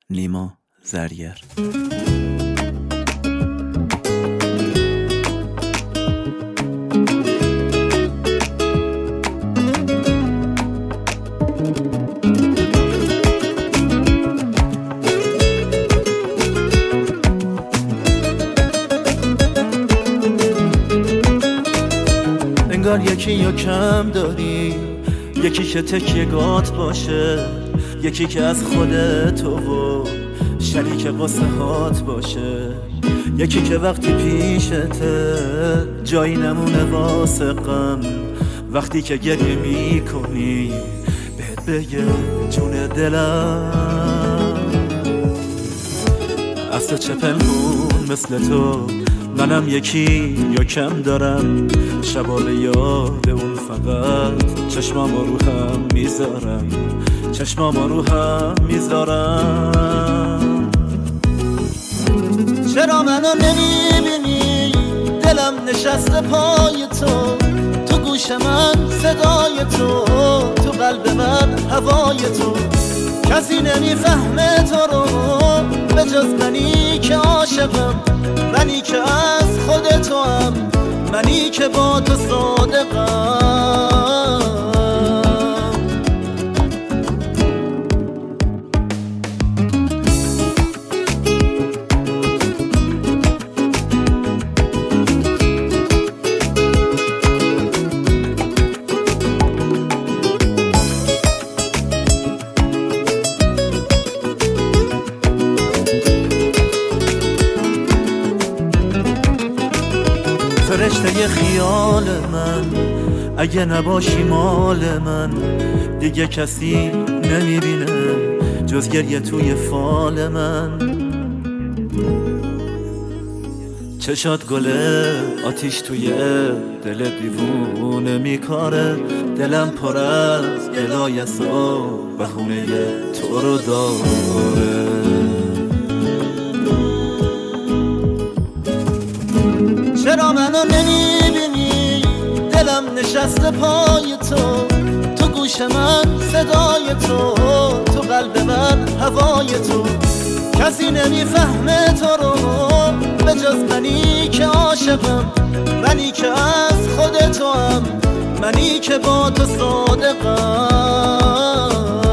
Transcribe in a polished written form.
نیما زرگر. انگار یکی یا کم داری، یکی که تکیه‌گات باشه، یکی که از خودت و شریک قصه هات باشه، یکی که وقتی پیشته جایی نمونه واسه غم، وقتی که گریه میکنی بهت بگه جون دلم. از تو چه پنهون مثل تو، منم یکی یا کم دارم، شبا به یاد اون فقط چشمام رو هم میذارم، چشمام رو هم میذارم. چرا منو نمیبینی؟ دلم نشسته پای تو، تو گوش من صدای تو، تو قلب من هوای تو. کسی نمیفهمه تو رو به جز منی که عاشقم، منی که از خودتو هم، منی که با تو صادقم. فرشته خیال من، اگه نباشی مال من، دیگه کسی نمیبینه جز گریه توی فال من. چشات گله آتیش توی دل دیوونه میکاره، دلم پر از گلایست و بهونه تو رو داره. چرا منو نمیبینی؟ دلم نشسته پای تو، تو گوش من صدای تو، تو قلب من هوای تو. کسی نمیفهمه تو رو به جز منی که عاشقم، منی که از خودتو هم، منی که با تو صادقم.